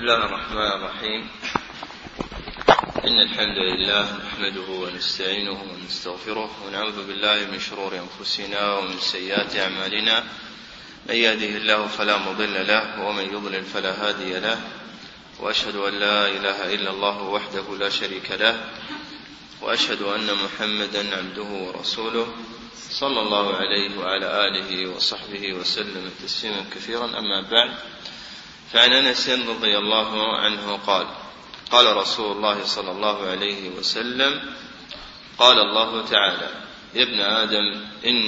الله الرحمن الرحيم. إن الحمد لله نحمده ونستعينه ونستغفره ونعوذ بالله من شرور أنفسنا ومن سيئات أعمالنا. من يهده الله فلا مضل له ومن يضلل فلا هادي له، وأشهد أن لا إله إلا الله وحده لا شريك له، وأشهد أن محمدا عبده ورسوله صلى الله عليه وعلى آله وصحبه وسلم تسليما كثيرا. أما بعد، فعن أنس رضي الله عنه قال: قال رسول الله صلى الله عليه وسلم: قال الله تعالى: يا ابن آدم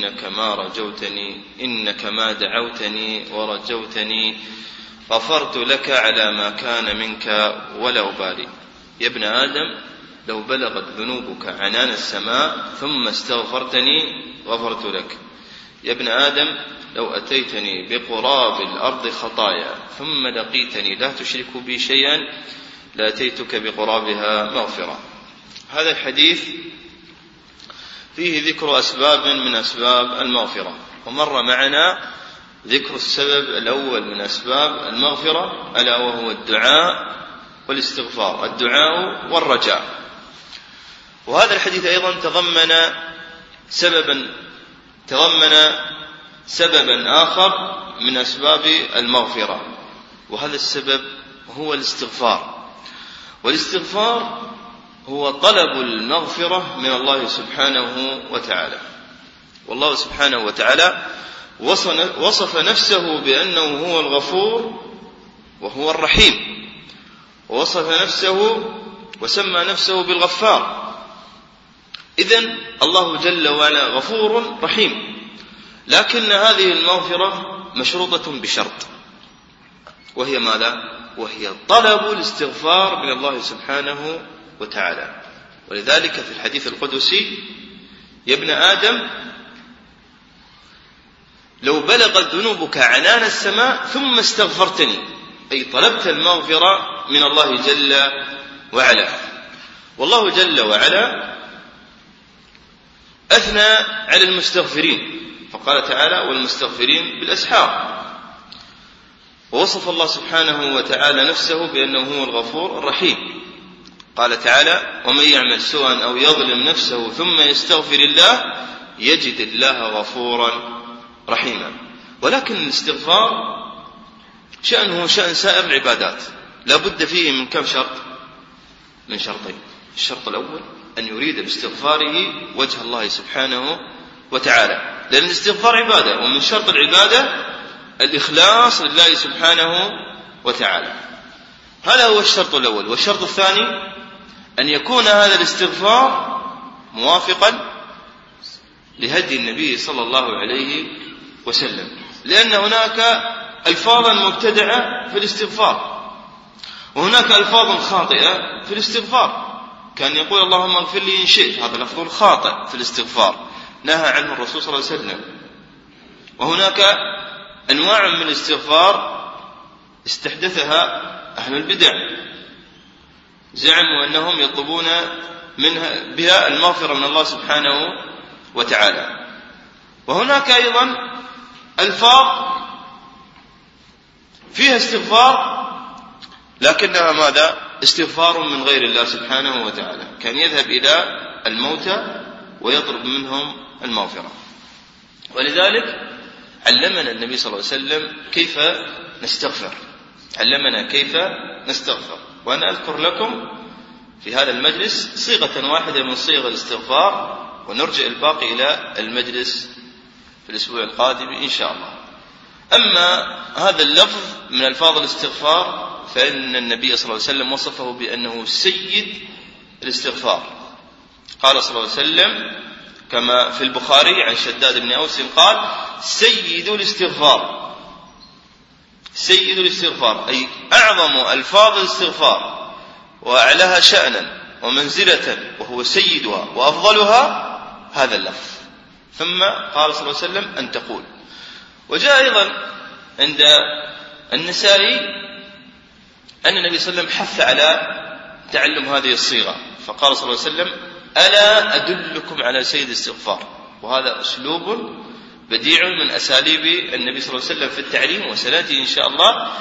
إنك ما دعوتني ورجوتني غفرت لك على ما كان منك ولا أبالي. يا ابن آدم لو بلغت ذنوبك عنان السماء ثم استغفرتني غفرت لك. يا ابن آدم لو أتيتني بقراب الأرض خطايا ثم لقيتني لا تشرك بي شيئا لأتيتك بقرابها مغفرة. هذا الحديث فيه ذكر أسباب من أسباب المغفرة، ومر معنا ذكر السبب الأول من أسباب المغفرة ألا وهو الدعاء والاستغفار، الدعاء والرجاء. وهذا الحديث أيضا تضمن سببا آخر من أسباب المغفرة، وهذا السبب هو الاستغفار. والاستغفار هو طلب المغفرة من الله سبحانه وتعالى. والله سبحانه وتعالى وصف نفسه بأنه هو الغفور وهو الرحيم، ووصف نفسه وسمى نفسه بالغفار. إذن الله جل وعلا غفور رحيم، لكن هذه المغفرة مشروطة بشرط، وهي ماذا؟ وهي طلب الاستغفار من الله سبحانه وتعالى. ولذلك في الحديث القدسي: يا ابن آدم لو بلغت ذنوبك عنان السماء ثم استغفرتني، أي طلبت المغفرة من الله جل وعلا. والله جل وعلا أثنى على المستغفرين فقال تعالى: والمستغفرين بالأسحار. ووصف الله سبحانه وتعالى نفسه بأنه هو الغفور الرحيم. قال تعالى: ومن يعمل سوءا أو يظلم نفسه ثم يستغفر الله يجد الله غفورا رحيما. ولكن الاستغفار شأنه شأن سائر العبادات، لا بد فيه من كم شرط؟ من شرطين. الشرط الأول أن يريد باستغفاره وجه الله سبحانه وتعالى، لأن الاستغفار عبادة، ومن شرط العبادة الإخلاص لله سبحانه وتعالى. هذا هو الشرط الأول. والشرط الثاني أن يكون هذا الاستغفار موافقا لهدي النبي صلى الله عليه وسلم، لأن هناك ألفاظا مبتدعة في الاستغفار، وهناك ألفاظ خاطئة في الاستغفار. كان يقول: اللهم اغفر لي إن شئت، هذا لفظ خاطئ في الاستغفار نهى عنه الرسول صلى الله عليه وسلم. وهناك أنواع من الاستغفار استحدثها أهل البدع، زعموا أنهم يطلبون بها المغفرة من الله سبحانه وتعالى. وهناك أيضا ألفاظ فيها استغفار لكنها ماذا؟ استغفار من غير الله سبحانه وتعالى. كان يذهب إلى الموتى ويطلب منهم المغفرة. ولذلك علمنا النبي صلى الله عليه وسلم كيف نستغفر، علمنا كيف نستغفر. وأنا أذكر لكم في هذا المجلس صيغة واحدة من صيغ الاستغفار، ونرجع الباقي إلى المجلس في الأسبوع القادم إن شاء الله. أما هذا اللفظ من ألفاظ الاستغفار فإن النبي صلى الله عليه وسلم وصفه بأنه سيد الاستغفار. قال صلى الله عليه وسلم كما في البخاري عن شداد بن أوس قال: سيد الاستغفار. سيد الاستغفار أي أعظم ألفاظ الاستغفار وأعلاها شأنا ومنزلة، وهو سيدها وأفضلها هذا اللفظ. ثم قال صلى الله عليه وسلم أن تقول. وجاء أيضا عند النسائي أن النبي صلى الله عليه وسلم حث على تعلم هذه الصيغة، فقال صلى الله عليه وسلم: ألا أدلكم على سيد الاستغفار. وهذا أسلوب بديع من أساليب النبي صلى الله عليه وسلم في التعليم، وسنأتي إن شاء الله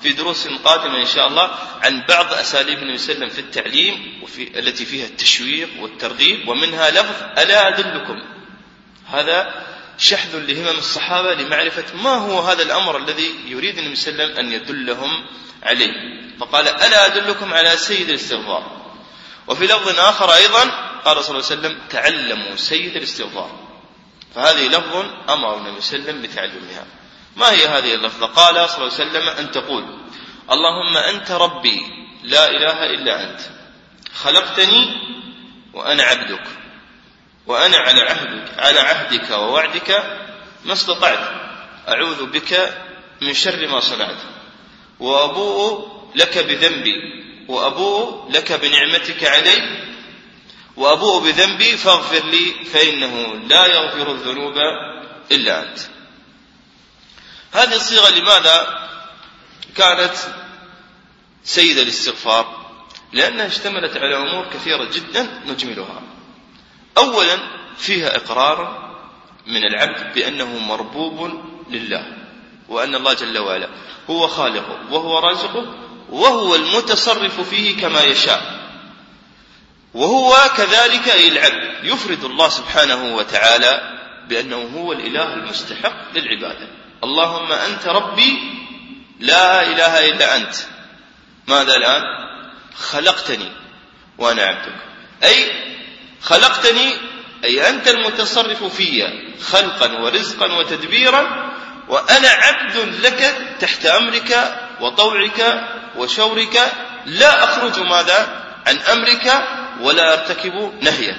في دروس قادمة إن شاء الله عن بعض أساليب النبي صلى الله عليه وسلم في التعليم التي فيها التشويق والترغيب، ومنها لفظ ألا أدلكم. هذا شحذ لهمم الصحابة لمعرفة ما هو هذا الأمر الذي يريد النبي صلى الله عليه وسلم أن يدلهم عليه، فقال ألا أدلكم على سيد الاستغفار. وفي لفظ آخر أيضا قال صلى الله عليه وسلم تعلموا سيد الاستغفار، فهذه لفظ أمر النبي صلى الله عليه وسلم بتعلمها. ما هي هذه اللفظة؟ قال صلى الله عليه وسلم أن تقول اللهم أنت ربي لا إله إلا أنت، خلقتني وأنا عبدك، وأنا على عهدك ووعدك ما استطعت، أعوذ بك من شر ما صنعت، وأبوء لك بذنبي وأبوء لك بنعمتك علي، وأبوء بذنبي فاغفر لي فإنه لا يغفر الذنوب إلا أنت. هذه الصيغة لماذا كانت سيد الاستغفار؟ لأنها اشتملت على أمور كثيرة جدا نجملها. أولا فيها إقرار من العبد بأنه مربوب لله، وأن الله جل وعلا هو خالقه وهو رازقه وهو المتصرف فيه كما يشاء، وهو كذلك أي العبد يفرد الله سبحانه وتعالى بأنه هو الإله المستحق للعبادة. اللهم أنت ربي لا إله إلا أنت، ماذا الآن؟ خلقتني وأنا عبدك، أي خلقتني أي أنت المتصرف في خلقا ورزقا وتدبيرا، وأنا عبد لك تحت أمرك وطوعك وشورك، لا أخرج ماذا عن أمرك ولا أرتكب نهيك.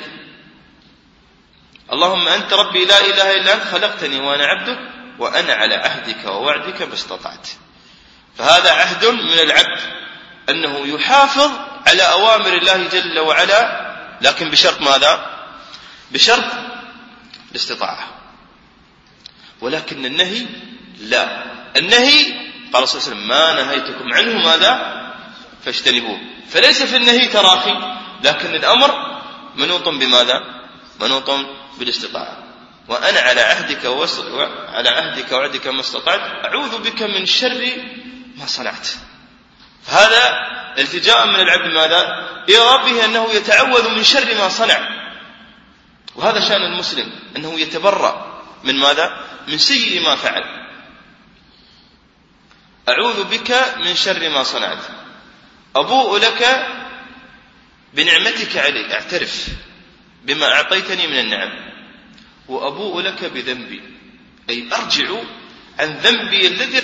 اللهم أنت ربي لا إله إلا أنت، خلقتني وأنا عبدك، وأنا على عهدك ووعدك ما استطعت. فهذا عهد من العبد أنه يحافظ على أوامر الله جل وعلا، لكن بشرط ماذا؟ بشرط الاستطاعة. ولكن النهي لا، النهي قال صلى الله عليه وسلم ما نهيتكم عنه ماذا؟ فاجتنبوه. فليس في النهي تراخي، لكن الأمر منوط بماذا؟ منوط بالاستطاعة. وأنا على عهدك ووعدك ما استطعت، أعوذ بك من شر ما صنعت. هذا التجاء من العبد ماذا؟ إلى ربه، أنه يتعوذ من شر ما صنع. وهذا شأن المسلم، أنه يتبرأ من ماذا؟ من سيء ما فعل. أعوذ بك من شر ما صنعت، أبوء لك بنعمتك علي، أعترف بما أعطيتني من النعم، وأبوء لك بذنبي، أي أرجع عن ذنبي الذي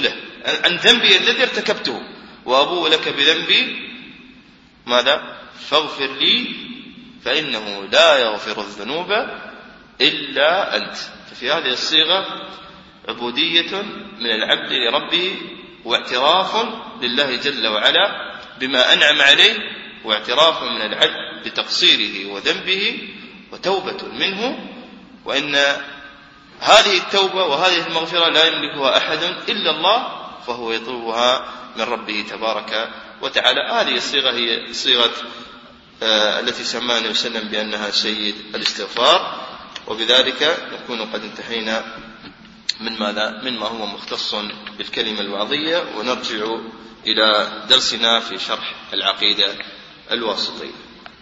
ارتكبته، وأبوء لك بذنبي ماذا؟ فاغفر لي فإنه لا يغفر الذنوب إلا أنت. ففي هذه الصيغة عبودية من العبد لربه، واعتراف لله جل وعلا بما أنعم عليه، واعتراف من العبد بتقصيره وذنبه، وتوبة منه، وإن هذه التوبة وهذه المغفرة لا يملكها أحد إلا الله، فهو يطلبها من ربه تبارك وتعالى. هذه الصيغة هي صيغة التي سماها النبي صلى الله عليه وسلم بأنها سيد الاستغفار. وبذلك نكون قد انتهينا من ماذا؟ مما هو مختص بالكلمة الوعظية، ونرجع إلى درسنا في شرح العقيدة الواسطية.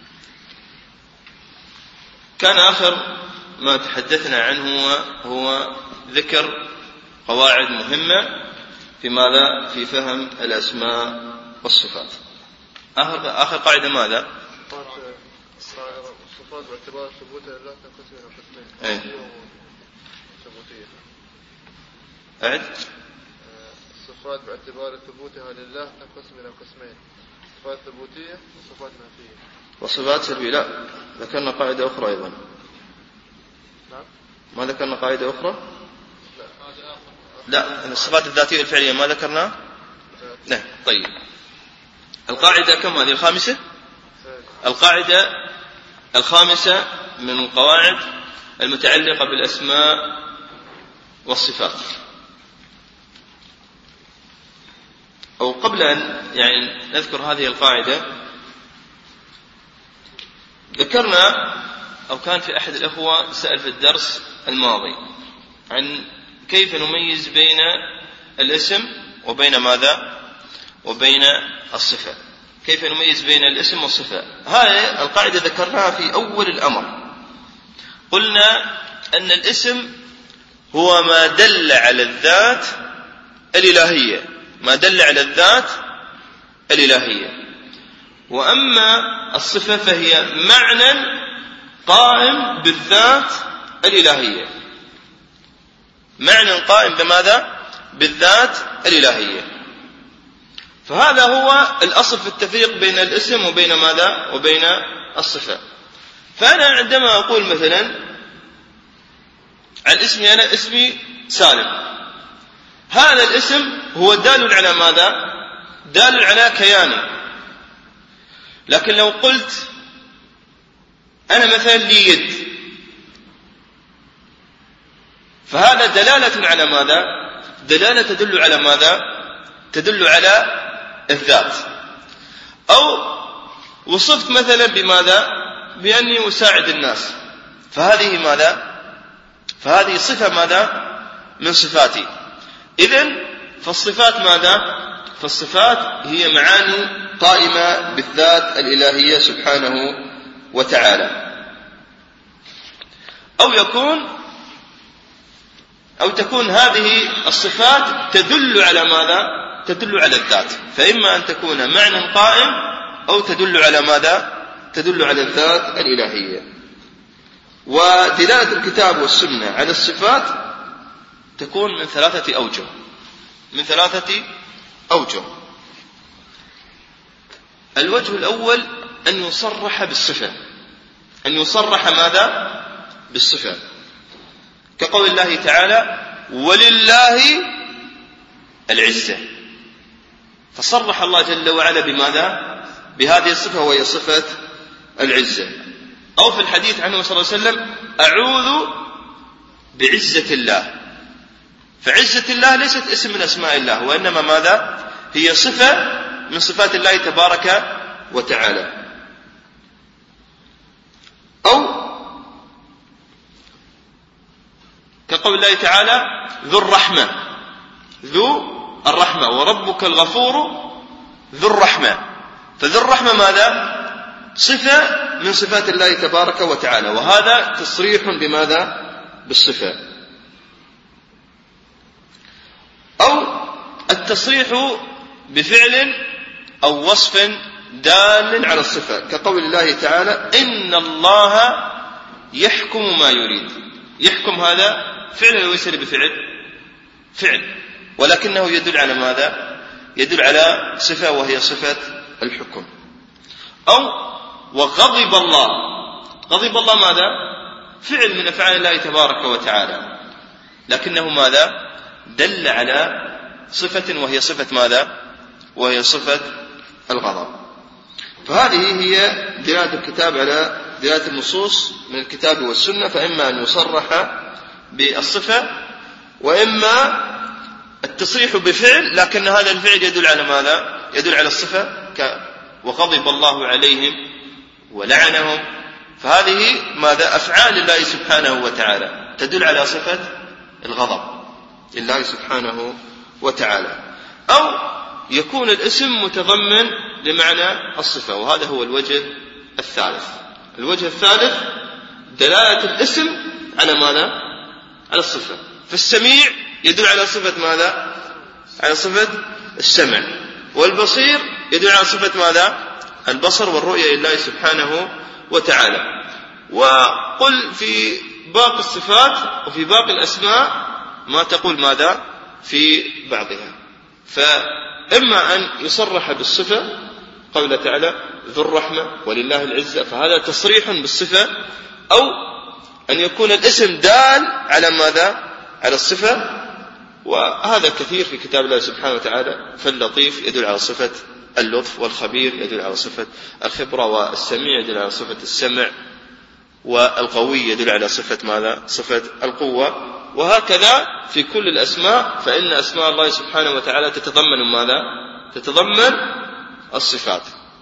كان آخر ما تحدثنا عنه هو ذكر قواعد مهمة في ماذا؟ في فهم الأسماء والصفات. آخر قاعدة ماذا؟ الصفات باعتبار ثبوتها لله تنقسم إلى قسمين، ثبوتية. أعد. الصفات باعتبار ثبوتها لله تنقسم إلى قسمين، صفات ثبوتية وصفات نفية. وصفات سلبية لا، ذكرنا قاعدة أخرى أيضا. نعم. ما ذكرنا قاعدة أخرى؟ لا، الصفات الذاتية والفعلية ما ذكرنا؟ لا. طيب، القاعدة كم هذه؟ الخامسة. القاعدة الخامسة من القواعد المتعلقة بالأسماء والصفات. أو قبل أن نذكر هذه القاعدة، ذكرنا أو كان في أحد الأخوة سأل في الدرس الماضي عن كيف نميز بين الاسم وبين ماذا؟ وبين الصفة. كيف نميز بين الاسم والصفة؟ هذه القاعدة ذكرناها في أول الأمر. قلنا أن الاسم هو ما دل على الذات الإلهية، ما دل على الذات الإلهية. وأما الصفة فهي معنى قائم بالذات الإلهية، معنى قائم بماذا؟ بالذات الإلهية. فهذا هو الأصل في التفريق بين الاسم وبين ماذا؟ وبين الصفة. فأنا عندما أقول مثلا عن اسمي أنا اسمي سالم، هذا الاسم هو دال على ماذا؟ دال على كياني. لكن لو قلت أنا مثلا لي يد، فهذا دلالة على ماذا؟ دلالة تدل على ماذا؟ تدل على الذات. أو وصفت مثلا بماذا؟ بأني أساعد الناس، فهذه ماذا؟ فهذه صفة ماذا؟ من صفاتي. إذن فالصفات ماذا؟ فالصفات هي معاني قائمة بالذات الإلهية سبحانه وتعالى. أو تكون هذه الصفات تدل على ماذا؟ تدل على الذات، فإما أن تكون معنى قائم أو تدل على ماذا؟ تدل على الذات الإلهية. ودلالة الكتاب والسنة على الصفات تكون من ثلاثة أوجه، من ثلاثة أوجه. الوجه الأول أن يصرح بالصفة، أن يصرح ماذا؟ بالصفة، كقول الله تعالى ولله العزة، فصرح الله جل وعلا بماذا؟ بهذه الصفة وهي صفة العزة. أو في الحديث عنه صلى الله عليه وسلم أعوذ بعزة الله، فعزة الله ليست اسم من أسماء الله، وإنما ماذا؟ هي صفة من صفات الله تبارك وتعالى. أو كقول الله تعالى ذو الرحمة، ذو الرحمة، وربك الغفور ذو الرحمة، فذو الرحمة ماذا؟ صفة من صفات الله تبارك وتعالى، وهذا تصريح بماذا؟ بالصفة. أو التصريح بفعل أو وصف دال على الصفة، كقول الله تعالى إن الله يحكم ما يريد. يحكم هذا فعل وليس بفعل، فعل، ولكنه يدل على ماذا؟ يدل على صفة وهي صفة الحكم. أو وغضب الله، غضب الله ماذا؟ فعل من أفعال الله تبارك وتعالى، لكنه ماذا؟ دل على صفة وهي صفة ماذا؟ وهي صفة الغضب. فهذه هي دلالة الكتاب على دلالة النصوص من الكتاب والسنة، فإما أن يصرح بالصفة، وإما التصريح بفعل لكن هذا الفعل يدل على ماذا؟ يدل على الصفة، وغضب الله عليهم ولعنهم، فهذه ماذا؟ أفعال الله سبحانه وتعالى تدل على صفة الغضب لله سبحانه وتعالى. أو يكون الاسم متضمن لمعنى الصفة، وهذا هو الوجه الثالث. الوجه الثالث دلالة الاسم على ماذا؟ على الصفة. فالسميع يدل على صفة ماذا؟ على صفة السمع. والبصير يدل على صفة ماذا؟ البصر والرؤية لله سبحانه وتعالى. وقل في باقي الصفات وفي باقي الأسماء ما تقول ماذا؟ في بعضها. فإما أن يصرح بالصفة قول تعالى ذو الرحمة ولله العزة، فهذا تصريح بالصفة، أو أن يكون الاسم دال على ماذا؟ على الصفة، وهذا كثير في كتاب الله سبحانه وتعالى. فاللطيف يدل على صفة اللطف، والخبير يدل على صفة الخبرة، والسميع يدل على صفة السمع، والقوي يدل على صفة ماذا؟ صفة القوة. وهكذا في كل الأسماء، فإن أسماء الله سبحانه وتعالى تتضمن ماذا؟ تتضمن الصفات.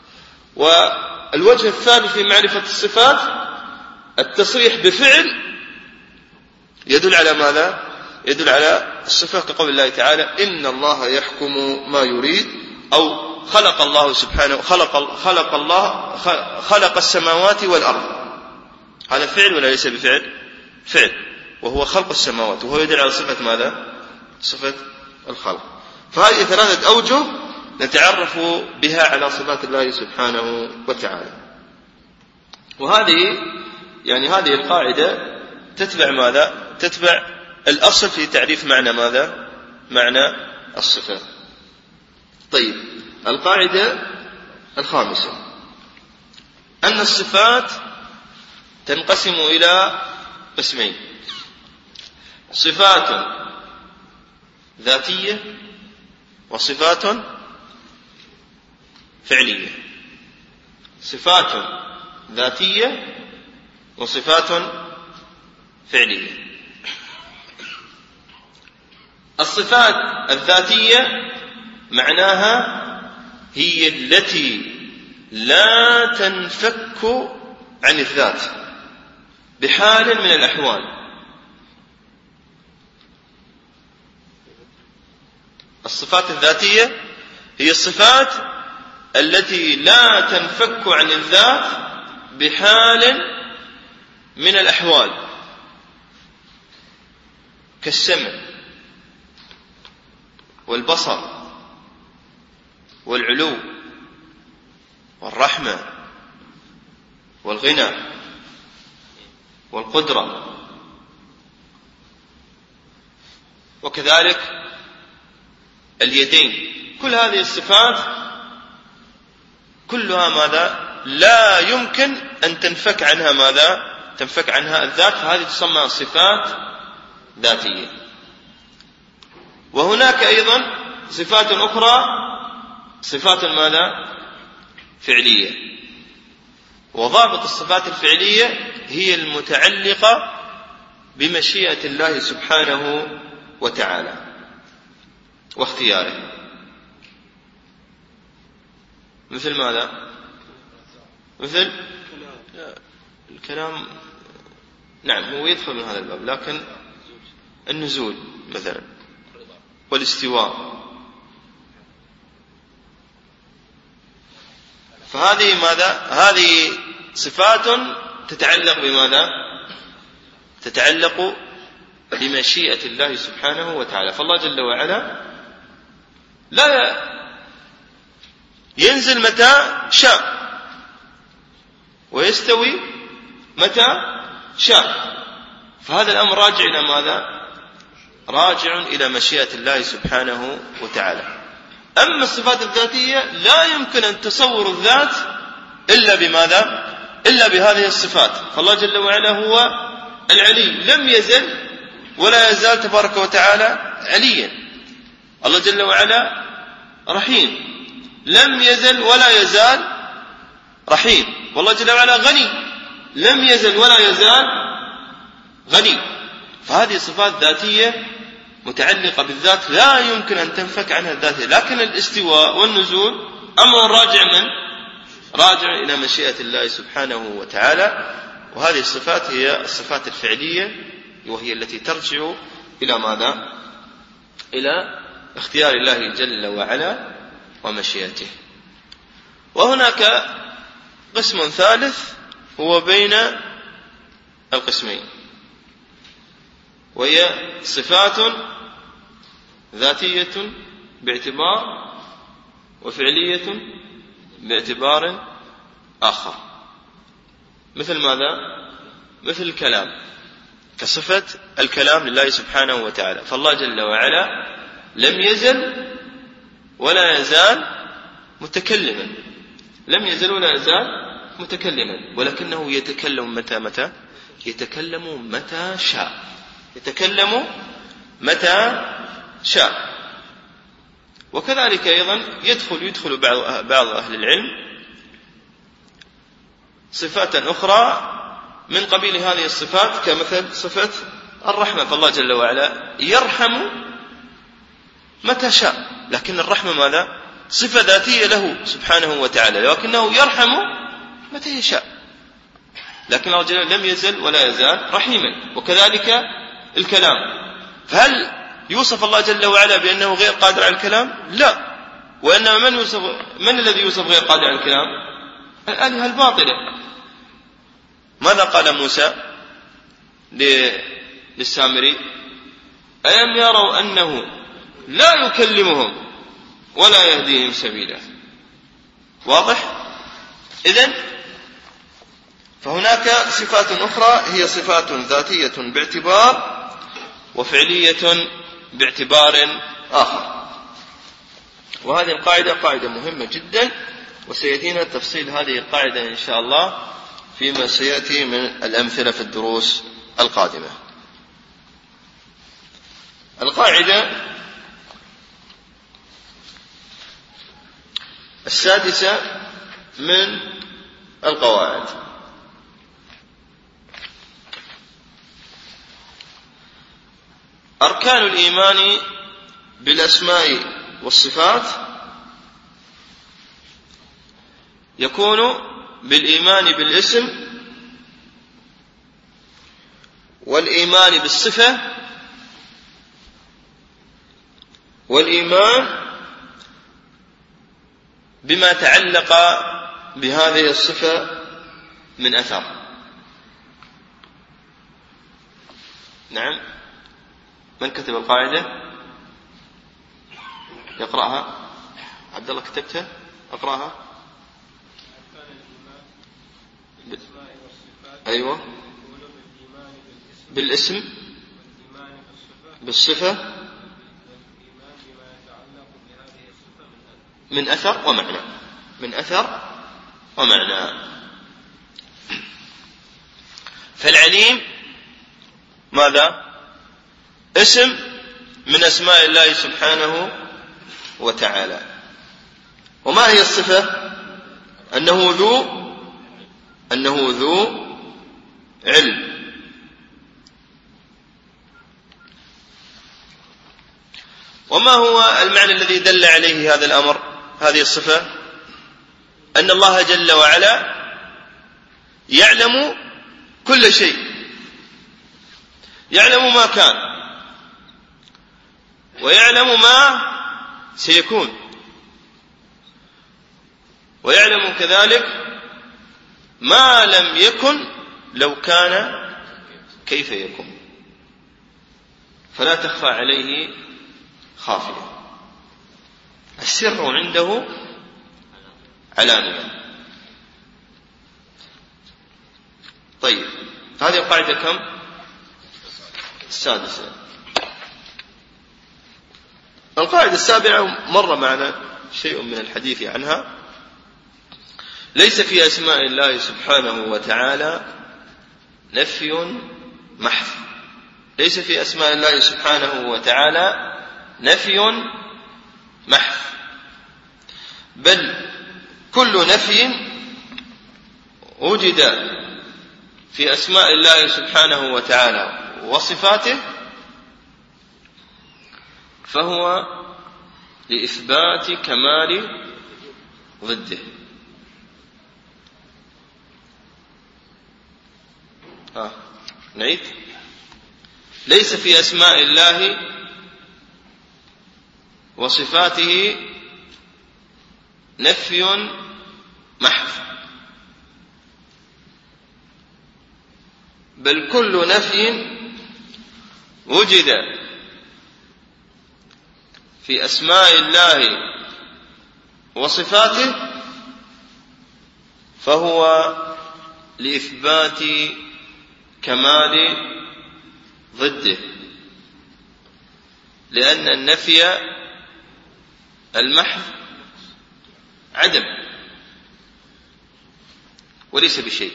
والوجه الثالث في معرفة الصفات التصريح بفعل يدل على ماذا؟ يدل على الصفة، كقول الله تعالى إن الله يحكم ما يريد، أو خلق الله سبحانه خلق السماوات والأرض، هذا فعل ولا ليس بفعل؟ فعل، وهو خلق السماوات، وهو يدل على صفة ماذا؟ صفة الخلق. فهذه 3 أوجه نتعرف بها على صفات الله سبحانه وتعالى. وهذه هذه القاعدة تتبع ماذا؟ تتبع الأصل في تعريف معنى ماذا؟ معنى الصفات. طيب، القاعدة الخامسة أن الصفات تنقسم إلى قسمين: صفات ذاتية وصفات فعلية. صفات ذاتية وصفات فعلية. الصفات الذاتية معناها هي التي لا تنفك عن الذات بحال من الأحوال. الصفات الذاتية هي الصفات التي لا تنفك عن الذات بحال من الأحوال، كالسمع والبصر والعلو والرحمة والغنى والقدرة، وكذلك اليدين. كل هذه الصفات كلها ماذا؟ لا يمكن أن تنفك عنها ماذا؟ تنفك عنها الذات، فهذه تسمى صفات ذاتية. وهناك أيضا صفات أخرى، صفات ماذا؟ فعلية. وضابط الصفات الفعلية هي المتعلقة بمشيئة الله سبحانه وتعالى واختياره. مثل ماذا؟ مثل الكلام، نعم هو يدخل من هذا الباب، لكن النزول مثلا والاستواء، فهذه ماذا؟ هذه صفات تتعلق بماذا؟ تتعلق بمشيئة الله سبحانه وتعالى. فالله جل وعلا لا ينزل متى شاء ويستوي متى شاء، فهذا الأمر راجع إلى ماذا؟ راجع إلى مشيئة الله سبحانه وتعالى. أما الصفات الذاتية لا يمكن أن تصور الذات إلا بماذا؟ إلا بهذه الصفات. فالله جل وعلا هو العلي، لم يزل ولا يزال تبارك وتعالى عليا. الله جل وعلا رحيم، لم يزل ولا يزال رحيم. والله جل وعلا غني، لم يزل ولا يزال غني. فهذه صفات ذاتية متعلقة بالذات لا يمكن أن تنفك عنها الذات. لكن الاستواء والنزول أمر راجع من؟ راجع إلى مشيئة الله سبحانه وتعالى. وهذه الصفات هي الصفات الفعلية، وهي التي ترجع إلى ماذا؟ إلى اختيار الله جل وعلا ومشيئته. وهناك قسم ثالث هو بين القسمين، وهي صفات ذاتية باعتبار وفعلية باعتبار آخر. مثل ماذا؟ مثل الكلام، كصفة الكلام لله سبحانه وتعالى. فالله جل وعلا لم يزل ولا يزال متكلما، لم يزل ولا يزال متكلما، ولكنه يتكلم متى؟ يتكلم متى شاء، يتكلم متى شاء. وكذلك أيضا يدخل بعض أهل العلم صفات أخرى من قبيل هذه الصفات، كمثل صفة الرحمة. فالله جل وعلا يرحم متى شاء، لكن الرحمة ماذا؟ صفة ذاتية له سبحانه وتعالى، لكنه يرحم متى يشاء. لكن الله جل وعلا لم يزل ولا يزال رحيما. وكذلك الكلام، فهل يوصف الله جل وعلا بأنه غير قادر على الكلام؟ لا، وإنما من الذي يوصف غير قادر على الكلام؟ الآلهة الباطلة. ماذا قال موسى للسامري؟ ألم يروا أنه لا يكلمهم ولا يهديهم سبيلا. واضح؟ إذن فهناك صفات أخرى هي صفات ذاتية باعتبار وفعلية باعتبار آخر. وهذه القاعدة قاعدة مهمة جدا، وسيأتينا تفصيل هذه القاعدة إن شاء الله فيما سيأتي من الأمثلة في الدروس القادمة. القاعدة السادسة من القواعد: أركان الإيمان بالأسماء والصفات يكون بالإيمان بالاسم والإيمان بالصفة والإيمان بما تعلق بهذه الصفة من أثر. نعم، من كتب القاعدة؟ يقرأها عبد الله، كتبتها؟ أقرأها. أيوة، بالاسم بالصفة من أثر ومعنى، من أثر ومعنى. فالعليم ماذا؟ اسم من أسماء الله سبحانه وتعالى. وما هي الصفة؟ أنه ذو علم. وما هو المعنى الذي دل عليه هذا الأمر، هذه الصفة؟ أن الله جل وعلا يعلم كل شيء، يعلم ما كان ويعلم ما سيكون، ويعلم كذلك ما لم يكن لو كان كيف يكون، فلا تخفى عليه خافية. السر عنده علانية. طيب، هذه القاعدة كم؟ السادسة. القاعدة السابعة مر معنا شيء من الحديث عنها: ليس في أسماء الله سبحانه وتعالى نفي محض. ليس في أسماء الله سبحانه وتعالى نفي محض، بل كل نفي وجد في أسماء الله سبحانه وتعالى وصفاته فهو لإثبات كمال ضده. نعيد: ليس في أسماء الله وصفاته نفي محض، بل كل نفي وجد في أسماء الله وصفاته فهو لإثبات كمال ضده، لأن النفي المحض عدم وليس بشيء،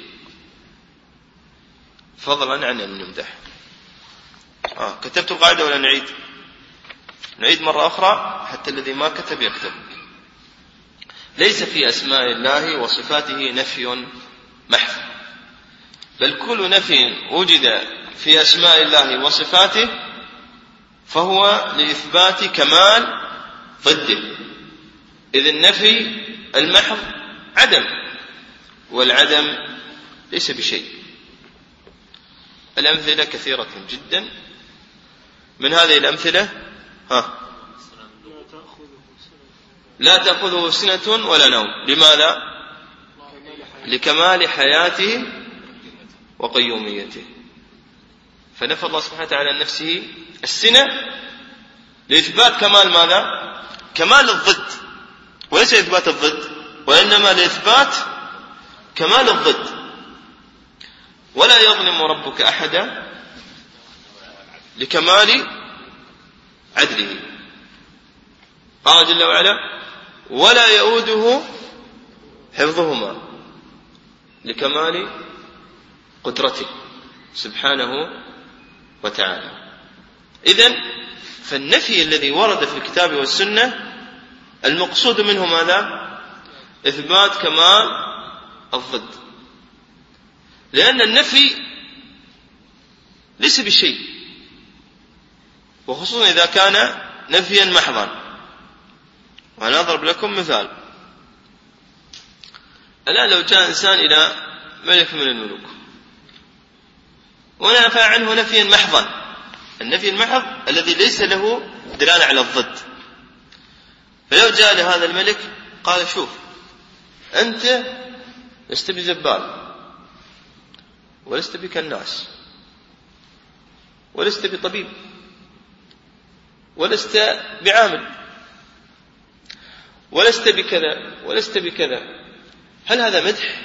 فضلا عن أن نمدح. كتبت القاعدة ولا نعيد؟ نعيد مرة أخرى حتى الذي ما كتب يكتب. ليس في أسماء الله وصفاته نفي محض، بل كل نفي وجد في أسماء الله وصفاته فهو لإثبات كمال ضده، إذ النفي المحض عدم، والعدم ليس بشيء. الأمثلة كثيرة جدا. من هذه الأمثلة لا تأخذه سنة ولا نوم. لماذا؟ لكمال حياته وقيوميته. فنفى الله سبحانه وتعالى عن نفسه السنة لإثبات كمال ماذا؟ كمال الضد، وليس إثبات الضد، وإنما لإثبات كمال الضد. ولا يظلم ربك أحدا لكمال عدله. قال جل وعلا: ولا يؤوده حفظهما لكمال قدرته سبحانه وتعالى. إذن فالنفي الذي ورد في الكتاب والسنة المقصود منه ماذا؟ إثبات كمال الضد، لأن النفي ليس بشيء، وخصوصا إذا كان نفيا محضا. وأنا أضرب لكم مثال. الآن لو جاء إنسان إلى ملك من الملوك ونفى عنه نفيا محضا، النفي المحض الذي ليس له دلالة على الضد، فلو جاء لهذا الملك قال: شوف، أنت لست بزبال، ولست بكناس، ولست بطبيب، ولست بعامل، ولست بكذا، ولست بكذا. هل هذا مدح؟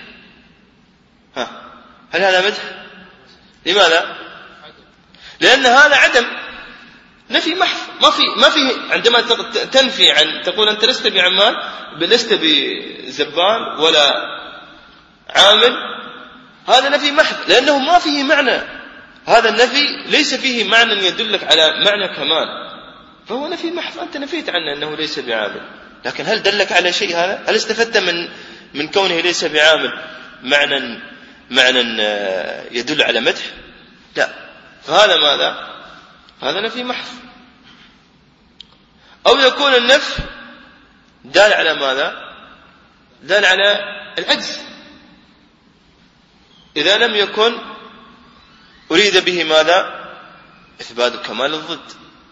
هل هذا مدح؟ لماذا؟ لأن هذا عدم، نفي محض، ما في عندما تنفي عن تقول أنت لست بعمال، لست بزبال ولا عامل، هذا نفي محض، لأنه ما فيه معنى. هذا النفي ليس فيه معنى يدلك على معنى كمال، فهو نفي محض، أنت نفيت عنه أنه ليس بعامل. لكن هل دلك على شيء هذا؟ هل استفدت من كونه ليس بعامل معنى يدل على مدح؟ لا. فهذا ماذا؟ هذا نفي محض. أو يكون النفي دال على ماذا؟ دال على العجز، إذا لم يكن أريد به ماذا؟ إثبات كمال الضد.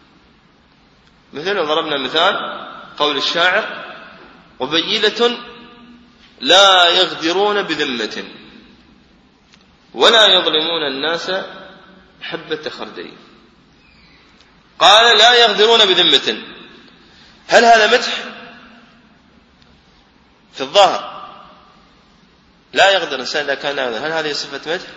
مثلا ضربنا مثال قول الشاعر: وبيلة لا يغدرون بذمة ولا يظلمون الناس حبة خردل. قال: لا يغدرون بذمة، هل هذا مدح؟ في الظاهر لا يغدر الإنسان إذا كان لا يغدر، هل هذه صفة مدح؟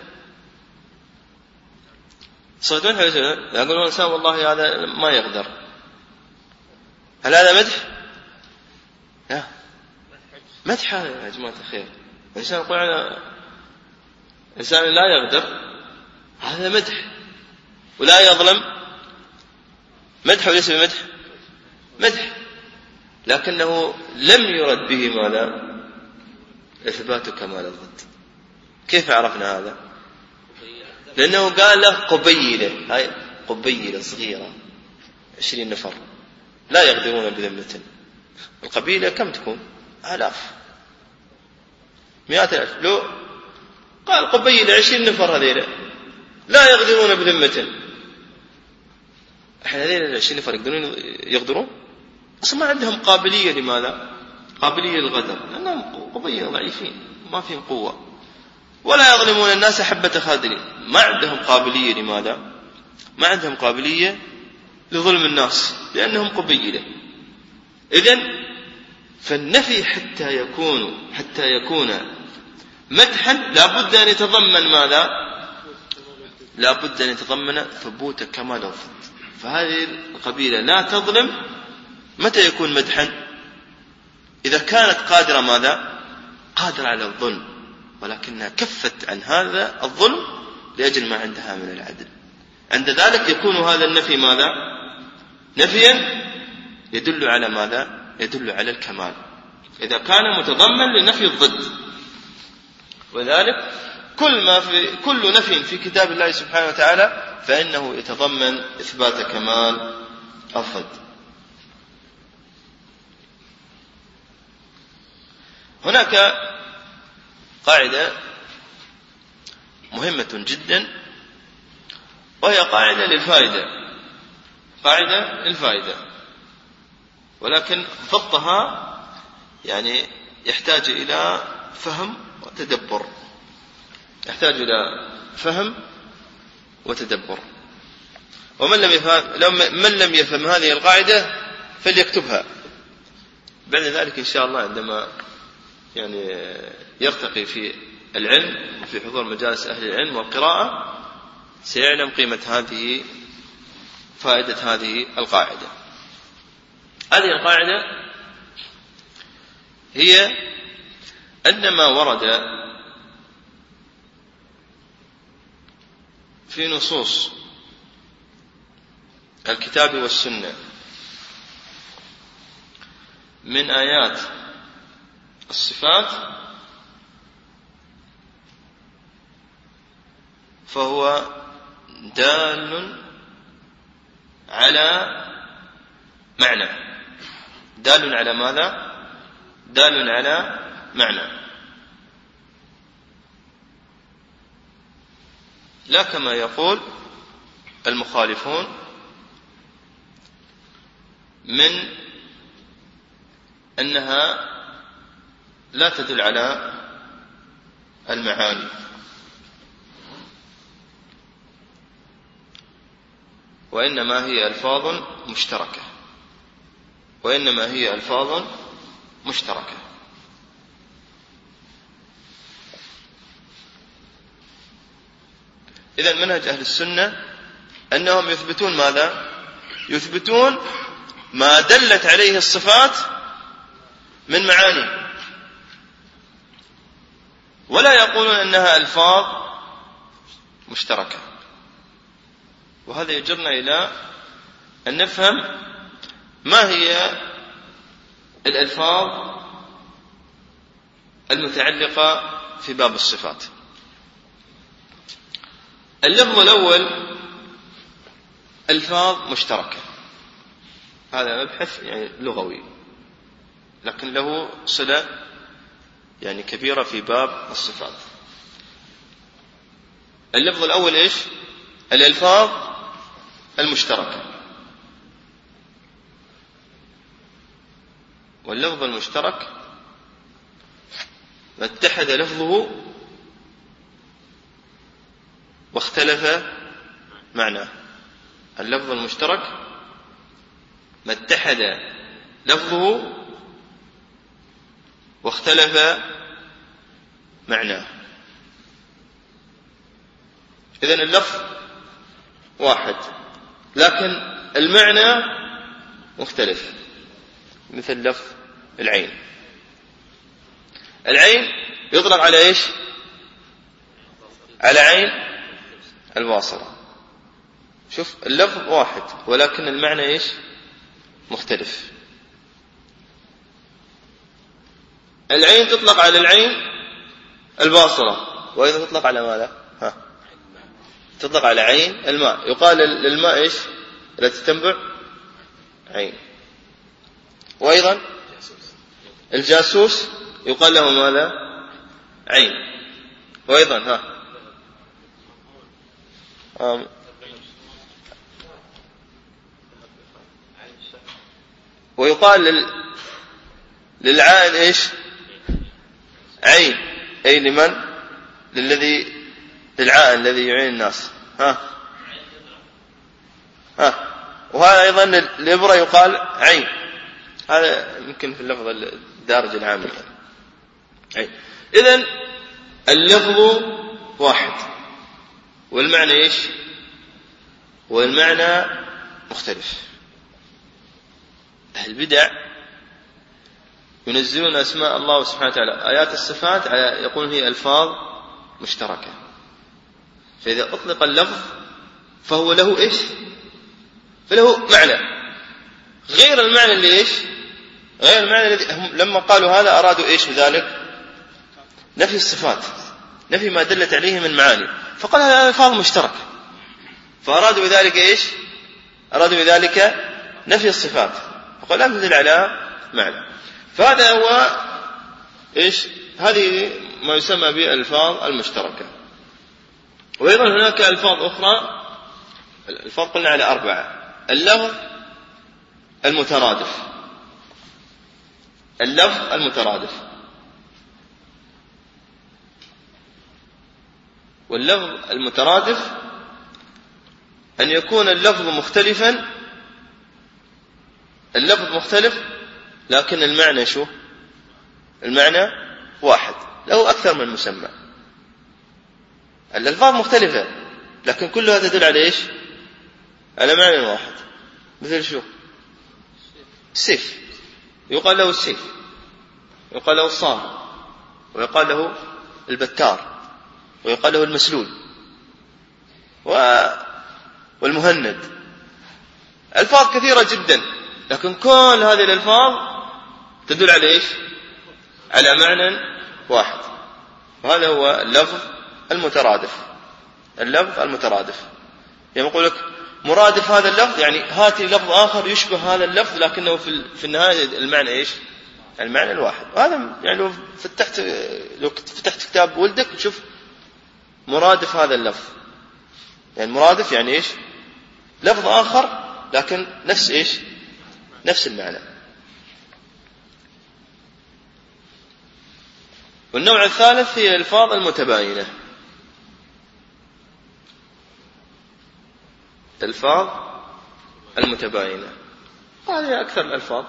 صفة مدح؟ يقول الإنسان والله هذا ما يغدر، هل هذا مدح؟ لا، مدح يا جماعة الخير. الإنسان يقول أنا إنسان لا يغدر، هذا مدح. ولا يظلم، مدح وليس بمدح؟ مدح، لكنه لم يرد به ماذا؟ إثبات كمال الضد. كيف عرفنا هذا؟ لأنه قال له قبيلة، هاي قبيلة صغيرة 20 نفر لا يغدرون بذمة. القبيلة كم تكون؟ آلاف، مئات الألف. لو قال قبيلة 20 نفر هذيلا لا يغدرون بذمة، احنا هذيلا 20 نفر يغدرون؟ أصلا ما عندهم قابلية. لماذا؟ قابلية للغدر، لأنهم قبيلة ضعيفين ما فيهم قوة. ولا يظلمون الناس حبة خردل، ما عندهم قابلية. لماذا؟ ما عندهم قابلية لظلم الناس لأنهم قبيلة. إذن فالنفي حتى يكون مدحا لابد أن يتضمن ماذا؟ لابد أن يتضمن ثبوت كمال الضد. فهذه القبيلة لا تظلم متى يكون مدحا؟ إذا كانت قادرة ماذا؟ قادرة على الظلم، ولكنها كفت عن هذا الظلم لأجل ما عندها من العدل. عند ذلك يكون هذا النفي ماذا؟ نفيا يدل على ماذا؟ يدل على الكمال، إذا كان متضمن لنفي الضد. وذلك كل نفي في كتاب الله سبحانه وتعالى فإنه يتضمن إثبات كمال الضد. هناك قاعدة مهمة جدا، وهي قاعدة للفائدة، ولكن ضبطها يعني يحتاج إلى فهم وتدبر، يحتاج إلى فهم وتدبر. ومن لم يفهم هذه القاعدة فليكتبها، بعد ذلك إن شاء الله عندما يعني يرتقي في العلم وفي حضور مجالس أهل العلم والقراءة سيعلم قيمة هذه، فائدة هذه القاعدة. هذه القاعدة هي أن ما ورد في نصوص الكتاب والسنة من آيات الصفات فهو دال على معنى. دال على ماذا؟ دال على معنى، لا كما يقول المخالفون من أنها لا تدل على المعاني، وإنما هي ألفاظ مشتركة، وإنما هي ألفاظ مشتركة. إذن منهج أهل السنة أنهم يثبتون ماذا؟ يثبتون ما دلت عليه الصفات من معاني، ولا يقولون أنها ألفاظ مشتركة. وهذا يجرنا إلى أن نفهم ما هي الألفاظ المتعلقة في باب الصفات. اللفظ الأول ألفاظ مشتركة، هذا مبحث يعني لغوي لكن له صلة يعني كبيرة في باب الصفات. اللفظ الأول إيش؟ الألفاظ المشتركة. واللفظ المشترك ما اتحد لفظه واختلف معناه. اللفظ المشترك ما اتحد لفظه واختلف معناه. إذن اللفظ واحد لكن المعنى مختلف، مثل لفظ العين. العين يطلق على إيش؟ على عين الباصرة. شوف اللفظ واحد ولكن المعنى إيش؟ مختلف. العين تطلق على العين الباصرة، وإذا تطلق على ماذا؟ تطلق على عين الماء، يقال للماء إيش؟ التي تنبع عين. وأيضا الجاسوس يقال له ماذا؟ عين. وأيضا ويقال للعائن إيش؟ عين، أي لمن؟ للعائن الذي يعين الناس. وهذا أيضا الإبرة يقال عين. هذا يمكن في اللفظ الدارج العام عين. إذن اللفظ واحد والمعنى إيش؟ والمعنى مختلف. أهل البدع ينزلون أسماء الله سبحانه وتعالى آيات الصفات يقولون هي ألفاظ مشتركة، فإذا أطلق اللفظ فهو له إيش؟ فله معنى غير المعنى اللي إيش؟ غير المعنى الذي هم لما قالوا هذا أرادوا إيش بذلك؟ نفي الصفات، نفي ما دلت عليه من معاني، فقال هذا ألفاظ مشتركة، فأرادوا بذلك إيش؟ أرادوا بذلك نفي الصفات، فقال لا تدل على معنى. فهذا هو إيش؟ هذه ما يسمى بالألفاظ المشتركة. وأيضا هناك ألفاظ أخرى، الفاظ قلنا على 4: اللفظ المترادف، اللفظ المترادف. واللفظ المترادف أن يكون اللفظ مختلفا، اللفظ مختلف لكن المعنى شو؟ المعنى واحد، له أكثر من مسمى. الألفاظ مختلفة لكن كلها تدل على إيش؟ على معنى واحد. مثل شو؟ السيف، يقال له السيف، يقال له الصار، ويقال له البتار، ويقال له المسلول والمهند. ألفاظ كثيرة جدا لكن كل هذه الألفاظ تدل على إيش؟ على معنى واحد. وهذا هو اللفظ المترادف. اللفظ المترادف يعني يقول لك مرادف هذا اللفظ، يعني هاتي لفظ آخر يشبه هذا اللفظ لكنه في النهاية المعنى إيش؟ المعنى الواحد. وهذا يعني لو فتحت كتاب ولدك تشوف مرادف هذا اللفظ، يعني مرادف يعني إيش؟ لفظ آخر لكن نفس إيش؟ نفس المعنى. والنوع الثالث هي الألفاظ المتباينة. الألفاظ المتباينة هذه أكثر الألفاظ: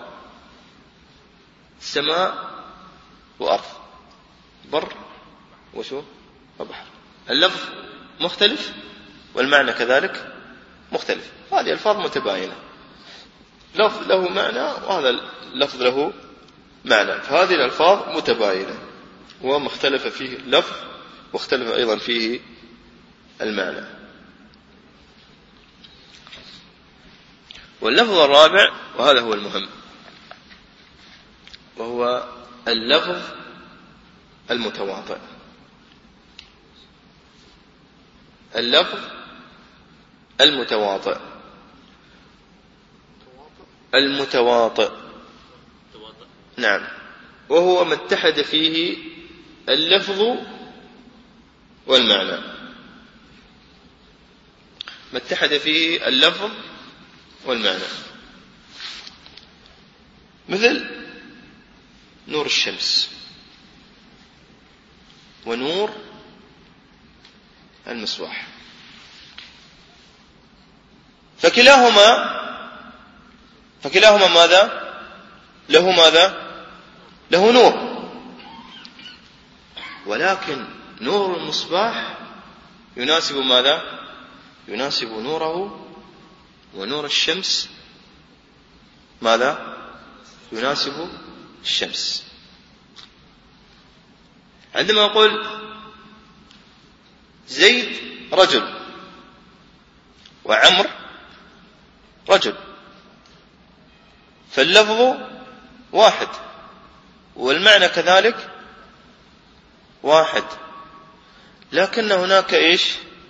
سماء وأرض، بر وشو وبحر. اللفظ مختلف والمعنى كذلك مختلف. هذه ألفاظ متباينة، لفظ له معنى وهذا اللفظ له معنى، فهذه الألفاظ متباينة ومختلف فيه اللفظ واختلف أيضا فيه المعنى. واللفظ الرابع وهذا هو المهم، وهو اللفظ المتواطئ. اللفظ المتواطئ، المتواطئ، نعم، وهو ما اتحد فيه اللفظ والمعنى، ما اتحد فيه اللفظ والمعنى. مثل نور الشمس ونور المصباح، فكلاهما ماذا؟ له ماذا؟ له نور، ولكن نور المصباح يناسب ماذا؟ يناسب نوره، ونور الشمس ماذا؟ يناسب الشمس. عندما أقول زيد رجل وعمر رجل، فاللفظ واحد والمعنى كذلك واحد، لكن هناك إيش؟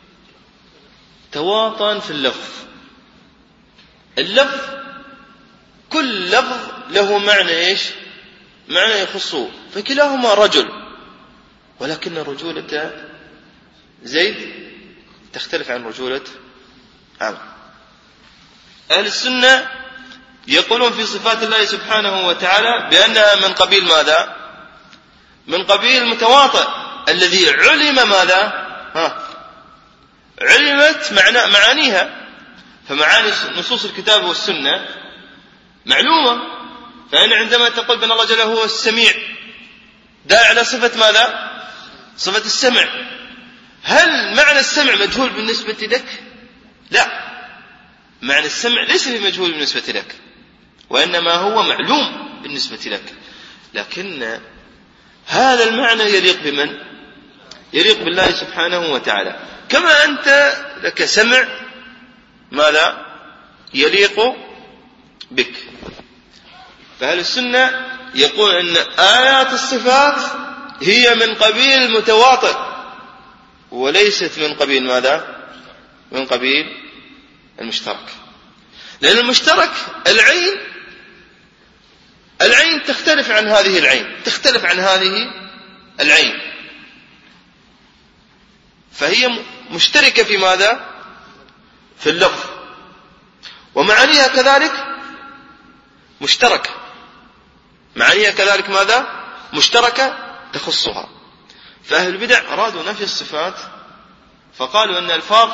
تواطن في اللفظ. اللفظ كل لفظ له معنى إيش؟ معنى يخصه، فكلاهما رجل، ولكن رجولة زيد تختلف عن رجولة عمرو. أهل السنة يقولون في صفات الله سبحانه وتعالى بأنها من قبيل ماذا؟ من قبيل المتواطئ الذي علم ماذا؟ علمت معانيها، فمعاني نصوص الكتاب والسنة معلومة. فأنا عندما تقول بأن الله جل هو السميع دال على صفة ماذا؟ صفة السمع. هل معنى السمع مجهول بالنسبة لك؟ لا، معنى السمع ليس بمجهول بالنسبة لك، وإنما هو معلوم بالنسبة لك، لكن هذا المعنى يليق بمن؟ يليق بالله سبحانه وتعالى. كما أنت لك سمع ماذا؟ يليق بك. فأهل السنة يقول أن آيات الصفات هي من قبيل المتواطئ وليست من قبيل ماذا؟ من قبيل المشترك. لأن المشترك العين تختلف عن هذه العين، تختلف عن هذه العين، فهي مشتركة في ماذا؟ في اللفظ، ومعانيها كذلك مشتركة. معانيها كذلك ماذا؟ مشتركة تخصها. فأهل البدع أرادوا نفي الصفات فقالوا أن ألفاظ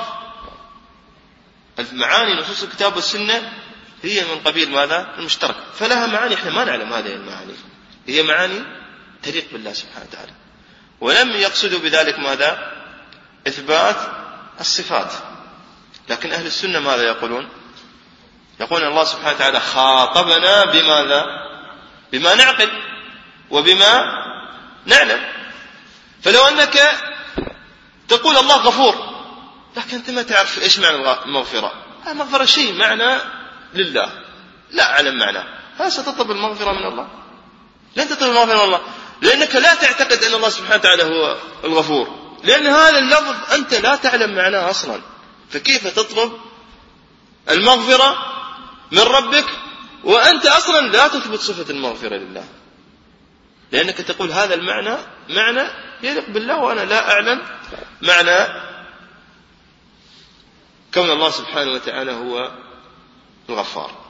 المعاني نصوص الكتاب والسنة هي من قبيل ماذا؟ المشترك، فلها معاني احنا ما نعلم هذه المعاني، هي معاني تليق بالله سبحانه وتعالى، ولم يقصدوا بذلك ماذا؟ إثبات الصفات. لكن أهل السنة ماذا يقولون؟ يقولون الله سبحانه وتعالى خاطبنا بماذا؟ بما نعقل وبما نعلم. فلو أنك تقول الله غفور لكن أنت ما تعرف إيش معنى المغفرة، المغفرة شيء معنى لله لا أعلم معناه، هل ستطلب المغفرة من الله؟ لن تطلب المغفرة من الله، لأنك لا تعتقد أن الله سبحانه وتعالى هو الغفور، لأن هذا اللفظ أنت لا تعلم معناه أصلا، فكيف تطلب المغفرة من ربك وأنت أصلا لا تثبت صفة المغفرة لله؟ لأنك تقول هذا المعنى معنى يليق بالله وأنا لا أعلم معنى كون الله سبحانه وتعالى هو الغفار.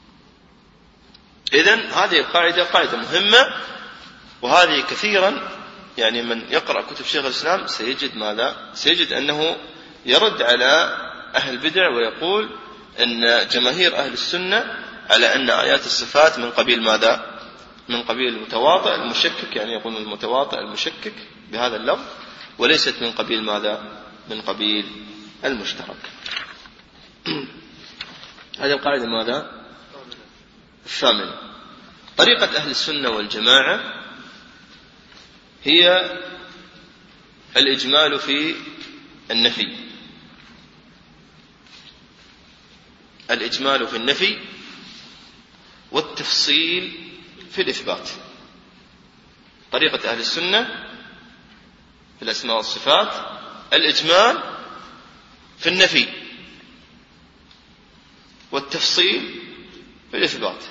إذن هذه القاعدة قاعدة مهمة، وهذه كثيرا يعني من يقرأ كتب شيخ الإسلام سيجد ماذا؟ سيجد أنه يرد على أهل البدع ويقول أن جماهير أهل السنة على أن آيات الصفات من قبيل ماذا؟ من قبيل المتواطئ المشكك، يعني يقول المتواطئ المشكك بهذا اللفظ، وليست من قبيل ماذا؟ من قبيل المشترك. هذه القاعدة ماذا؟ الثامنة. طريقة أهل السنة والجماعة هي الإجمال في النفي، الإجمال في النفي والتفصيل في الإثبات. طريقة أهل السنة في الأسماء والصفات الإجمال في النفي والتفصيل في الإثبات.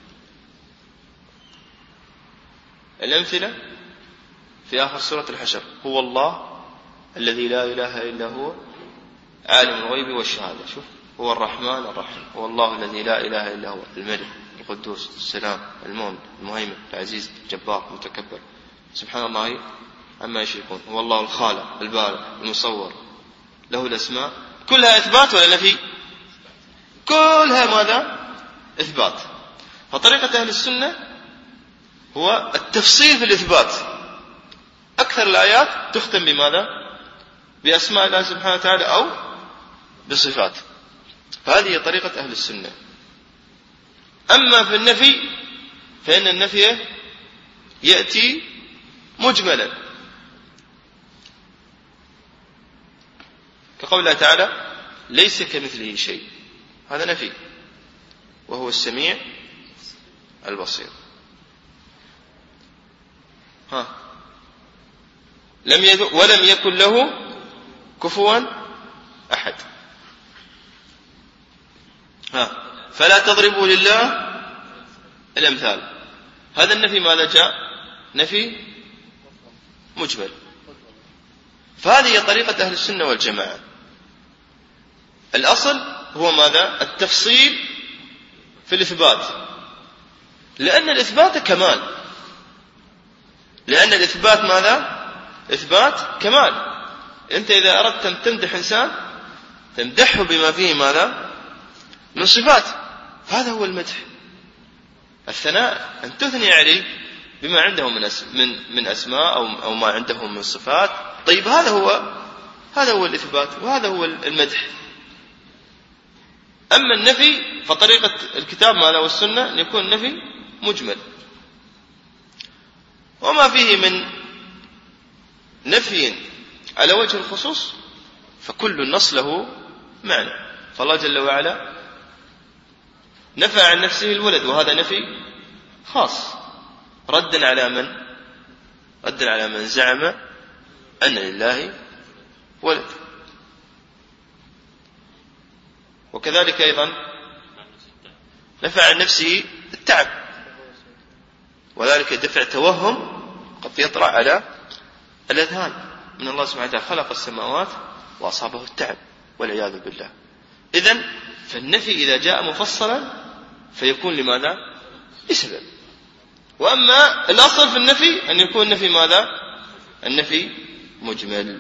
الأمثلة في آخر سورة الحشر: هو الله الذي لا إله إلا هو عالم الغيب والشهادة. شوف، هو الرحمن الرحيم، هو الله الذي لا إله إلا هو الملك القدوس السلام المؤمن المهيمن العزيز الجبار المتكبر سبحان الله عما يشركون. هو الله الخالق البارئ المصور له الأسماء. كلها إثبات ولا نفي؟ كلها ماذا؟ إثبات. فطريقة أهل السنة هو التفصيل في الإثبات. أكثر الآيات تختم بماذا؟ بأسماء الله سبحانه وتعالى أو بصفات. فهذه طريقة أهل السنة. أما في النفي فإن النفي يأتي مجملا، كقول الله تعالى: ليس كمثله شيء، هذا نفي، وهو السميع البصير. ولم يكن له كفوا أحد. فلا تضربوا لله الأمثال. هذا النفي ماذا جاء؟ نفي مجمل. فهذه هي طريقة أهل السنة والجماعة. الأصل هو ماذا؟ التفصيل في الإثبات، لأن الإثبات كمال. لأن الإثبات ماذا؟ إثبات كمال. أنت إذا أردت أن تمدح إنسان تمدحه بما فيه ماذا؟ من صفات. هذا هو المدح. الثناء أن تثني عليه بما عنده من أسماء أو ما عنده من صفات. طيب هذا هو الإثبات وهذا هو المدح. أما النفي فطريقة الكتاب ماذا والسنة أن يكون النفي مجمل، وما فيه من نفي على وجه الخصوص فكل النص له معنى. فالله جل وعلا نفى عن نفسه الولد، وهذا نفي خاص ردا على من؟ ردا على من زعم أن لله ولد. وكذلك أيضا نفى عن نفسه التعب، وذلك دفع توهم قد يطرأ على الأذهان من الله سبحانه وتعالى: خلق السماوات وأصابه التعب والعياذ بالله. إذن فالنفي إذا جاء مفصلا فيكون لماذا؟ لسبب. وأما الأصل في النفي أن يكون النفي ماذا؟ النفي مجمل.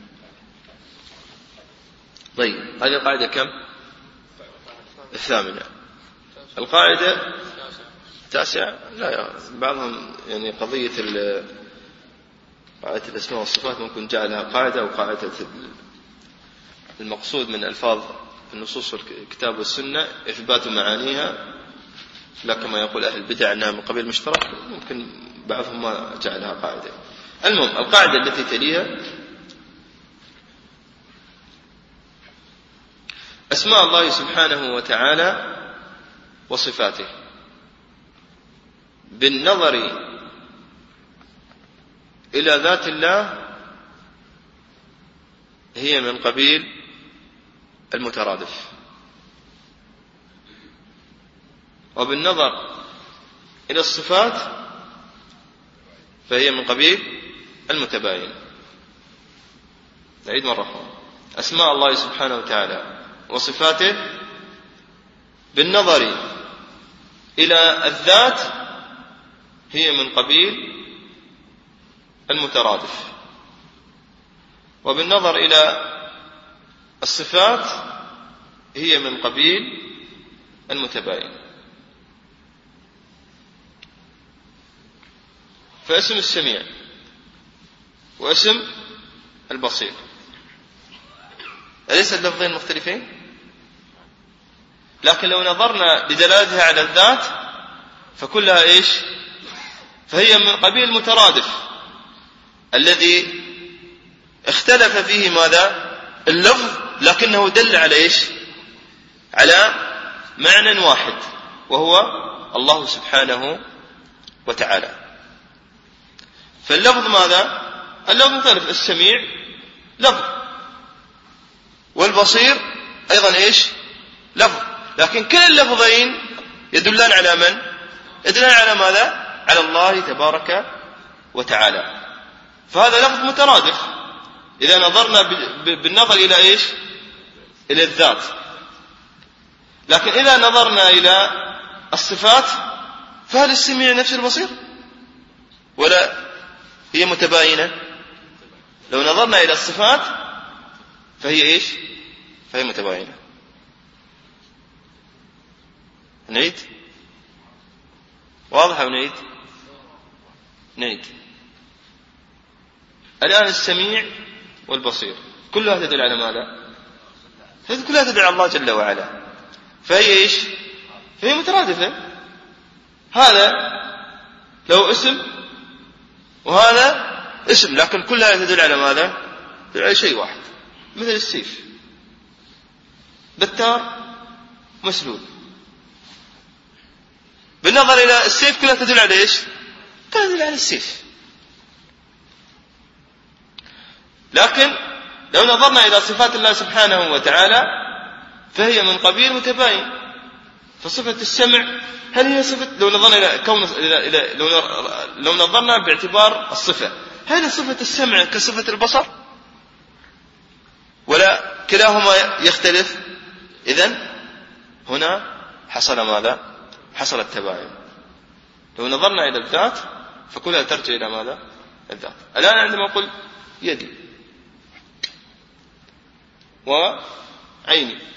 طيب هذه القاعدة كم؟ الثامنة. القاعدة التاسعة، لا بعضهم يعني قضية قاعدة الأسماء والصفات ممكن جعلها قاعدة، أو قاعدة المقصود من ألفاظ النصوص الكتاب والسنة إثبات معانيها، لا كما يقول أهل البدع أنها من قبيل مشترك، ممكن بعضهم ما جعلها قاعدة. المهم القاعدة التي تليها: أسماء الله سبحانه وتعالى وصفاته بالنظر إلى ذات الله هي من قبيل المترادف، وبالنظر إلى الصفات فهي من قبيل المتباين. نعيد مرة أخرى: أسماء الله سبحانه وتعالى وصفاته بالنظر إلى الذات هي من قبيل المترادف، وبالنظر إلى الصفات هي من قبيل المتباين. فاسم السميع واسم البصير أليس اللفظين مختلفين؟ لكن لو نظرنا لدلالتها على الذات فكلها إيش؟ فهي من قبيل المترادف الذي اختلف فيه ماذا؟ اللفظ، لكنه دل على إيش؟ على معنى واحد وهو الله سبحانه وتعالى. فاللفظ ماذا؟ اللفظ مختلف، السميع لفظ، والبصير أيضا إيش؟ لفظ، لكن كل اللفظين يدلان على من؟ يدلان على ماذا؟ على الله تبارك وتعالى. فهذا لفظ مترادف إذا نظرنا بالنظر إلى إيش؟ إلى الذات. لكن إذا نظرنا إلى الصفات فهل السميع نفس البصير ولا هي متباينة؟ لو نظرنا إلى الصفات فهي إيش؟ فهي متباينة. نعيد؟ واضح أو نعيد؟ نعيد. الآن السميع والبصير كلها تدل على ماذا؟ كلها تدل على الله جل وعلا، فهي إيش؟ فهي مترادفة. هذا لو اسم وهذا اسم، لكن كلها تدل على ماذا؟ تدل على شيء واحد، مثل السيف، بتار مسلول. بالنظر إلى السيف كلها تدل على إيش؟ كلها تدل على السيف. لكن لو نظرنا إلى صفات الله سبحانه وتعالى فهي من قبيل متباين. فصفة السمع هل هي صفة، لو نظرنا إلى لو نظرنا باعتبار الصفة، هل صفة السمع كصفة البصر ولا كلاهما يختلف؟ إذن هنا حصل ماذا؟ حصل التباين. لو نظرنا إلى الذات فكلها ترجع إلى ماذا؟ الذات. الآن عندما أقول يدي وعيني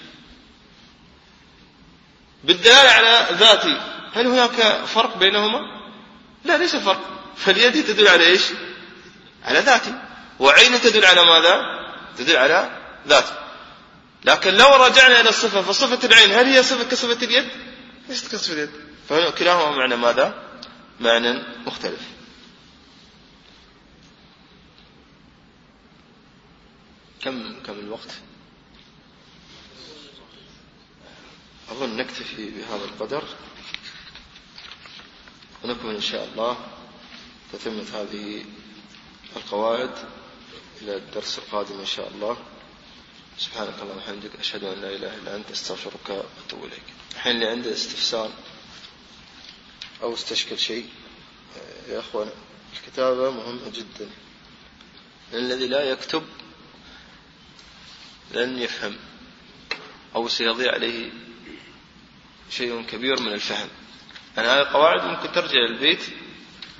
بالدلالة على ذاتي، هل هناك فرق بينهما؟ لا، ليس فرق. فاليد تدل على إيش؟ على ذاتي، وعيني تدل على ماذا؟ تدل على ذاتي. لكن لو رجعنا إلى الصفة فصفة العين هل هي صفة كصفة اليد؟ ليست كصفة اليد. فكلاهما معنى ماذا؟ معنى مختلف. كم الوقت؟ أظن نكتفي بهذا القدر، ونكمل إن شاء الله تتمة هذه القواعد إلى الدرس القادم إن شاء الله. سبحانك اللهم وبحمدك، أشهد أن لا إله إلا أنت، أستغفرك وأتوب إليك. الحين اللي عنده استفسار أو استشكل شيء يا أخوان، الكتابة مهمة جدا، لأن الذي لا يكتب لن يفهم أو سيضيع عليه شيء كبير من الفهم. أنا هذه القواعد ممكن ترجع البيت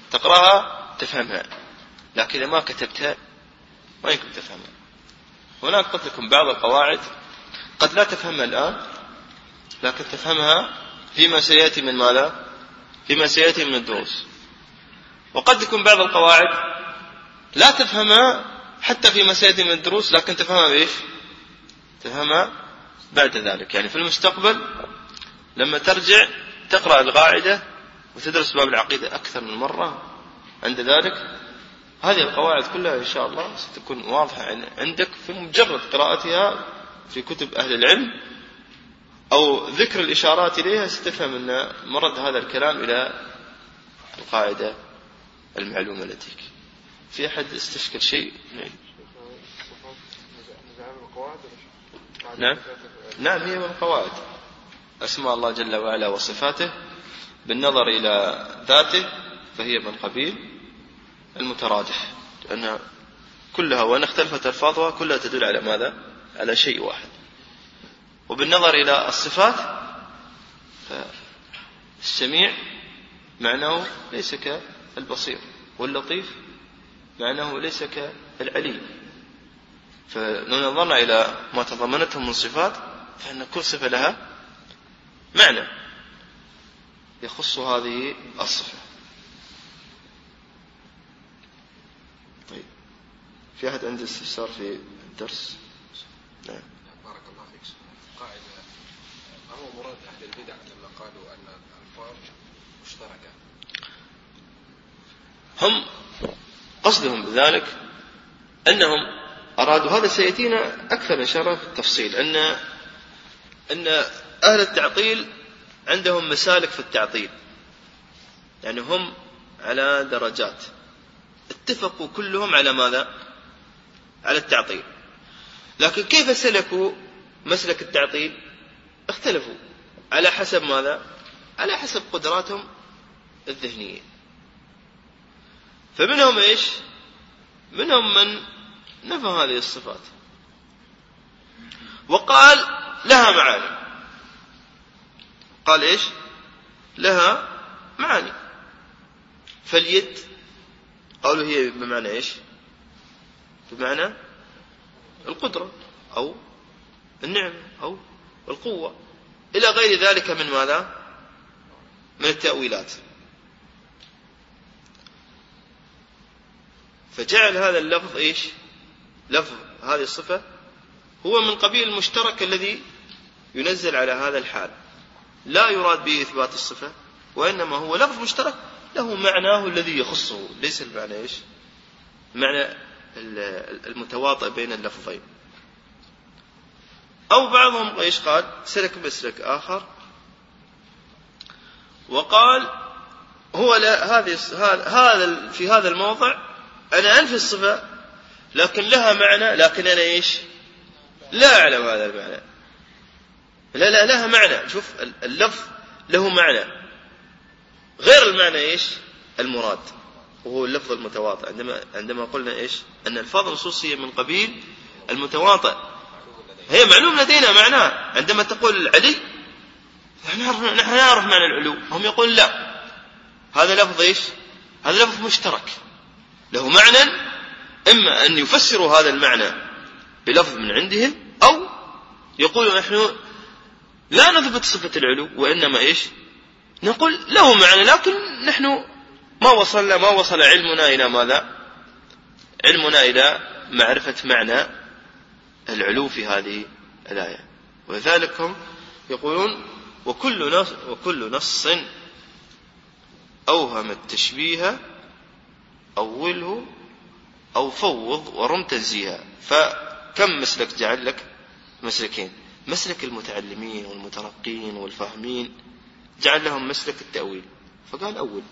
تقرأها تفهمها، لكن إذا ما كتبتها ما يمكن تفهمها. هناك قلت لكم بعض القواعد قد لا تفهمها الآن، لكن تفهمها فيما سيأتي من ماذا؟ فيما سيأتي من الدروس. وقد يكون بعض القواعد لا تفهمها حتى فيما سيأتي من الدروس، لكن تفهمها بإيش؟ تفهمها بعد ذلك. يعني في المستقبل لما ترجع تقرأ القاعدة وتدرس باب العقيدة أكثر من مرة، عند ذلك هذه القواعد كلها إن شاء الله ستكون واضحة عندك في مجرد قراءتها في كتب أهل العلم أو ذكر الإشارات إليها، ستفهم أن مرد هذا الكلام إلى القاعدة المعلومة لديك. في أحد استشكل شيء؟ نعم هي من القواعد أسماء الله جل وعلا وصفاته بالنظر إلى ذاته، فهي من قبيل المترادف، لأن كلها وإن اختلفت ألفاظها كلها تدل على ماذا؟ على شيء واحد. وبالنظر إلى الصفات فالسميع معناه ليس كالبصير، واللطيف معناه ليس كالعليم. فلو نظرنا إلى ما تضمنته من صفات فإن كل صفة لها معنى يخص هذه الصفة. طيب، في أحد عنده استفسار في الدرس؟ نعم. بارك الله فيك. قاعدة، ما هو مراد أهل البدع لما قالوا أن الألفاظ مشتركة؟ هم قصدهم بذلك أنهم أرادوا، هذا سيأتينا أكثر إن شاء الله في التفصيل، أن أهل التعطيل عندهم مسالك في التعطيل، يعني هم على درجات، اتفقوا كلهم على ماذا؟ على التعطيل، لكن كيف سلكوا مسلك التعطيل؟ اختلفوا على حسب ماذا؟ على حسب قدراتهم الذهنية. فمنهم إيش؟ منهم من نفى هذه الصفات وقال لها معاني. قال إيش؟ لها معاني. فاليد قالوا هي بمعنى إيش؟ بمعنى القدرة أو النعمة أو القوة إلى غير ذلك من ماذا؟ من التأويلات. فجعل هذا اللفظ إيش؟ لفظ هذه الصفة هو من قبيل المشترك الذي ينزل على هذا الحال، لا يراد به إثبات الصفة، وإنما هو لفظ مشترك له معناه الذي يخصه، ليس المعنى إيش؟ معنى المتواطئ بين اللفظين. أو بعضهم إيش قال؟ سلك مسلك آخر وقال هو هذا في هذا الموضع أنا أنفي الصفة لكن لها معنى، لكن أنا إيش؟ لا أعلم هذا المعنى. لا لها معنى. شوف اللفظ له معنى غير المعنى إيش؟ المراد، وهو اللفظ المتواطئ. عندما قلنا إيش؟ أن الفاظ النصوصية من قبيل المتواطئ، هي معلوم لدينا معناه. عندما تقول العلي نحن نعرف معنى العلو، هم يقول لا، هذا لفظ إيش؟ هذا لفظ مشترك له معنى، إما أن يفسروا هذا المعنى بلفظ من عندهم، أو يقولوا نحن لا نثبت صفة العلو، وإنما إيش؟ نقول له معنى، لكن نحن ما وصل علمنا إلى ماذا؟ علمنا إلى معرفة معنى العلو في هذه الآية. ولذلك هم يقولون وكل نص أوهم التشبيه أوله أو فوض ورم تنزيها. فكم مسلك جعل لك؟ مسلكين، مسلك المتعلمين والمترقين والفاهمين جعل لهم مسلك التأويل، فقال أول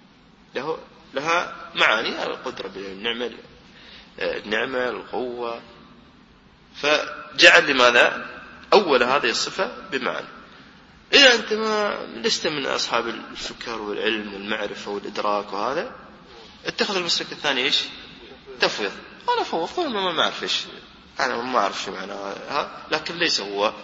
لها معاني، القدرة بالنعمة القوة، فجعل لماذا؟ أول هذه الصفة بمعنى. إذا أنت ما لست من أصحاب الفكر والعلم والمعرفة والإدراك وهذا، اتخذ المسلك الثاني إيش؟ تفويض. أنا فوض ما أعرف إيش، أنا ما أعرف شو معناها، لكن ليس هو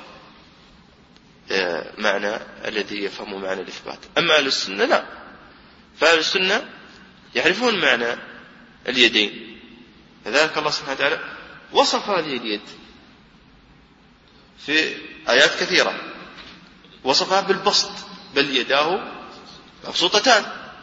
معنى الذي يفهم معنى الإثبات. أما أهل السنة لا، فأهل السنة يعرفون معنى اليدين. لذلك الله سبحانه وتعالى وصف هذه اليد في آيات كثيرة، وصفها بالبسط، بل يداه مبسوطتان.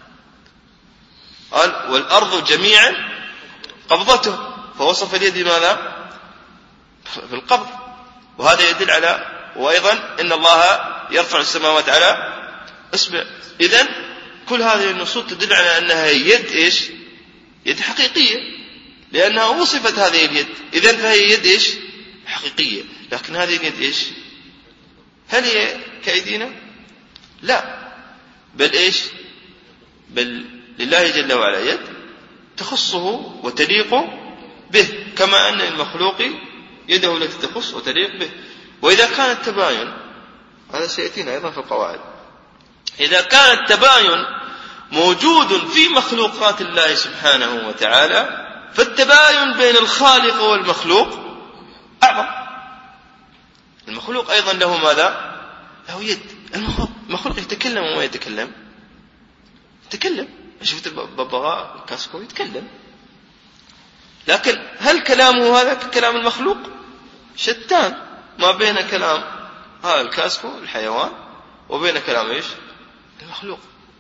قال والأرض جميعا قبضته، فوصف اليد ماذا؟ بالقبض. وهذا يدل على، وأيضا إن الله يرفع السماوات على إصبع. إذن كل هذه النصوص تدل على أنها يد إيش؟ يد حقيقية، لأنها وصفت هذه اليد، إذن فهي يد إيش؟ حقيقية. لكن هذه اليد إيش؟ هل هي كأيدينا؟ لا، بل إيش؟ بل لله جل وعلا يد تخصه وتليق به، كما أن المخلوق يده التي تخص وتليق به. وإذا كان التباين، هذا سيأتينا أيضا في القواعد، إذا كان التباين موجود في مخلوقات الله سبحانه وتعالى، فالتباين بين الخالق والمخلوق أعظم. المخلوق أيضا له ماذا؟ له يد. المخلوق يتكلم وما يتكلم؟ يتكلم. شفت الببغاء الكاسكو يتكلم، لكن هل كلامه هذا ككلام المخلوق؟ شتان ما بين كلام هذا الكاسكو الحيوان وبين كلام إيش؟ المخلوق.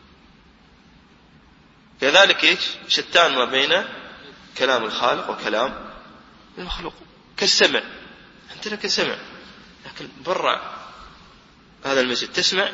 كذلك إيش؟ شتان ما بين كلام الخالق وكلام المخلوق. كالسمع، أنت لك سمع، لكن برع هذا المسجد تسمع.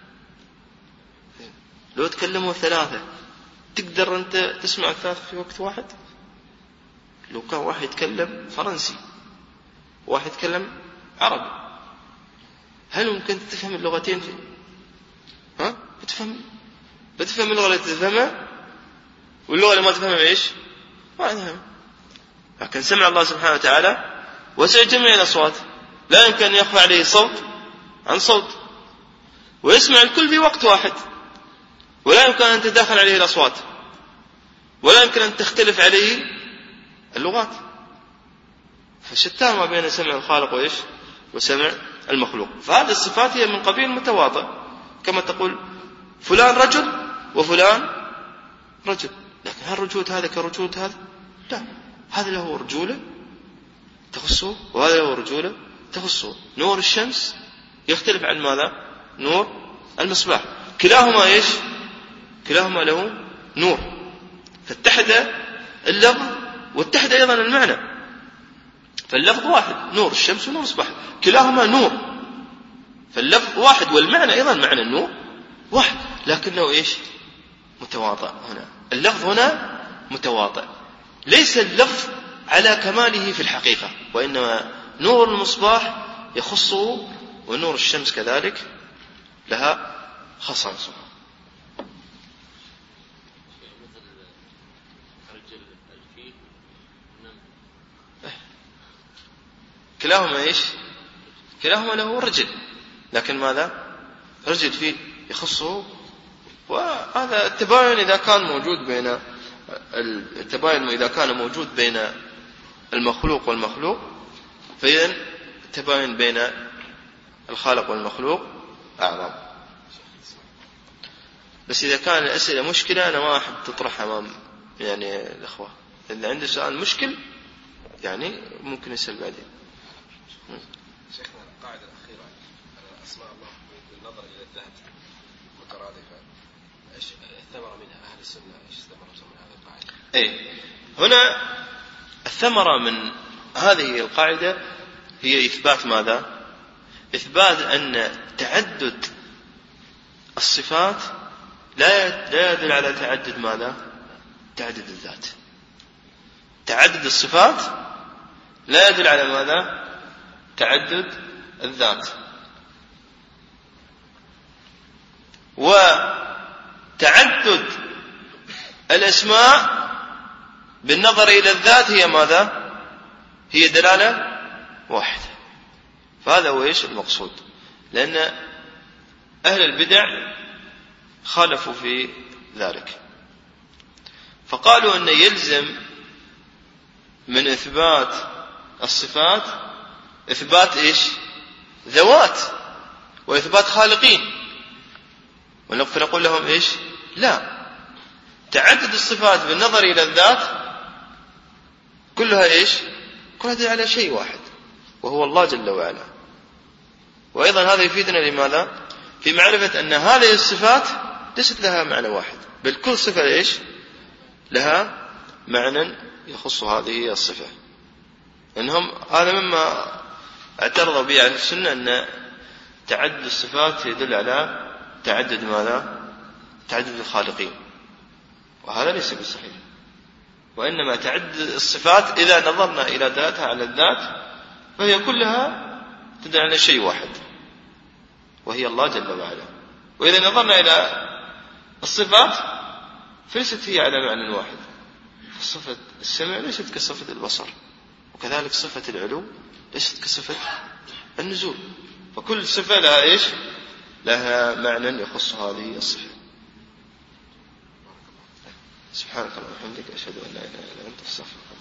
لو تكلموا ثلاثة تقدر أنت تسمع الثلاثة في وقت واحد؟ لو كان واحد يتكلم فرنسي واحد يتكلم عربي، هل ممكن تفهم اللغتين فيه؟ ها؟ بتفهم اللغة اللي تفهمها، واللغة اللي ما تفهمها إيش؟ ما تفهم. لكن سمع الله سبحانه وتعالى وسع جميع الأصوات، لا يمكن أن يخفى عليه صوت عن صوت، ويسمع الكل في وقت واحد، ولا يمكن أن تتداخل عليه الأصوات، ولا يمكن أن تختلف عليه اللغات. فشتان ما بين سمع الخالق وإيش؟ وسمع المخلوق. فهذه الصفات هي من قبيل متواطئ، كما تقول فلان رجل وفلان رجل، لكن هل رجولة هذا كرجولة هذا؟ لا، هذا له رجولة تخصه وهذا له رجولة تخصه. نور الشمس يختلف عن ماذا؟ نور المصباح. كلاهما إيش؟ كلاهما له نور، فاتحد اللفظ واتحد أيضا المعنى. فاللفظ واحد، نور الشمس ونور المصباح، كلاهما نور، فاللفظ واحد والمعنى أيضا معنى النور واحد، لكنه إيش؟ متواطئ. هنا اللفظ هنا متواطئ، ليس اللفظ على كماله في الحقيقة، وإنما نور المصباح يخصه ونور الشمس كذلك لها خصائصها. كلاهما إيش؟ كلاهما له رجل، لكن ماذا؟ رجل فيه يخصه. وهذا التباين إذا كان موجود بين التباين إذا كان موجود بين المخلوق والمخلوق، فإذن التباين بين الخالق والمخلوق أعظم. بس إذا كان الأسئلة مشكلة أنا ما أحب تطرحها أمام يعني الأخوة، إذا عنده سؤال مشكل يعني ممكن يسأل بعدين. شيخنا القاعدة الأخيرة أسماء الله بالنظر إلى الذات مترادفة، إيش الثمرة منها؟ أهل السنة إيش الثمرة من هذه القاعدة؟ إيه، هنا الثمرة من هذه القاعدة هي إثبات ماذا؟ إثبات أن تعدد الصفات لا يدل على تعدد ماذا؟ تعدد الذات. تعدد الصفات لا يدل على ماذا؟ تعدد الذات. وتعدد الأسماء بالنظر إلى الذات هي ماذا؟ هي دلالة واحدة. فهذا هو إيش المقصود، لأن أهل البدع خالفوا في ذلك، فقالوا أن يلزم من إثبات الصفات إثبات إيش؟ ذوات وإثبات خالقين. فنقول لهم إيش؟ لا، تعدد الصفات بالنظر إلى الذات كلها إيش؟ كلها على شيء واحد وهو الله جل وعلا. وأيضا هذا يفيدنا لماذا؟ في معرفة أن هذه الصفات ليست لها معنى واحد، بل كل صفة إيش؟ لها معنى يخص هذه الصفة. إنهم هذا مما اعترضوا به أهل السنة، أن تعدد الصفات يدل على تعدد ماذا؟ تعدد الخالقين، وهذا ليس بصحيح. وإنما تعدد الصفات إذا نظرنا إلى ذاتها على الذات فهي كلها تدل على شيء واحد وهي الله جل وعلا. وإذا نظرنا إلى الصفات فليست هي على معنى واحد. صفة السمع ليست كصفة البصر، وكذلك صفة العلو ليست كصفة النزول، فكل صفة لها إيش؟ لها معنى يخص هذه الصفة. سبحانك اللهم وبحمدك أشهد أن لا إله إلا أنت أستغفرك.